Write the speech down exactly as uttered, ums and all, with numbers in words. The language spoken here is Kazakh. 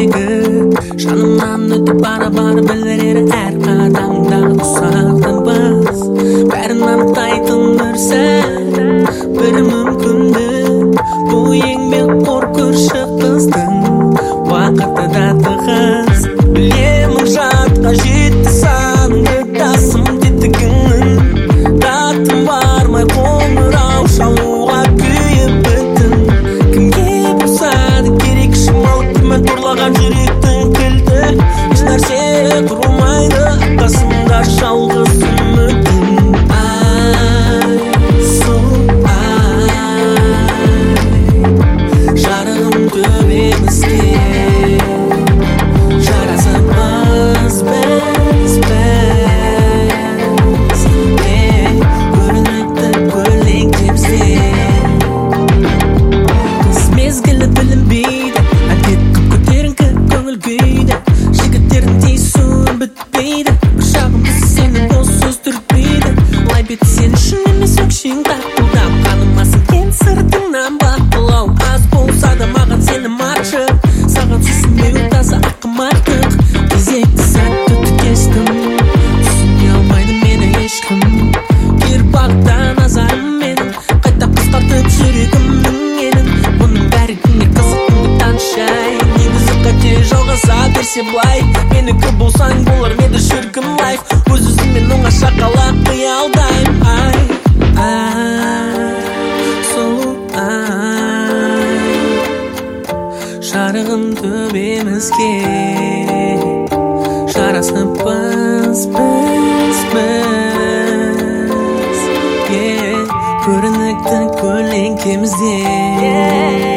Жанымнан өтіп бара-бара білдірер әр қадамда ұқсатынбыз. Бәрін анықтайтын бір сәт, бір мүмкіндік. Бұл еңбек қор көрші қыздың уақыты да тығыз. Білемін жатқа жетті санды тасым тетігіңнің. Татым бармай қоңырау шалуға күйіп біттің. Кімге болса да керек шымалық күмән торлаған жүректің кілті. Еш нәрсе тұрмайды қасымда жалғыз үмітің. Ай, сұлу ай, жарығым төбемізге жарасымыз біз, біз. Көрінікті көлеңкемізде қыз мезгілі білінбейді, әдет көтеріңкі көңіл күйді. Жігіттердің тиісуі бітпейді, құшағымыз сені бос сөз түртпейді. Олай беті сен үшін емес өкшең тартылдап, қанымасың кен сыртыңнан бақылау. Аз болса да маған сенім артық, саған сүйсінбеу таза ақым артық. Кезекті сәтті түкестім, түсіне алмайды мені ешкім. Кер бағытта назарым менің, қайта қысқартып жүрегімнің енін. Бұның бәрі кімге қызық, кімге таныс жай. Негізі қате жалғаса берсе былай, менікі болсаң болар меді шіркін лайф. Өз өзіммен оңаша қалап қиялдайым. Ай, ай, сұлу ай, жарығым төбемізге жарасыппыз біз, біз. Көрінікті көлеңкемізде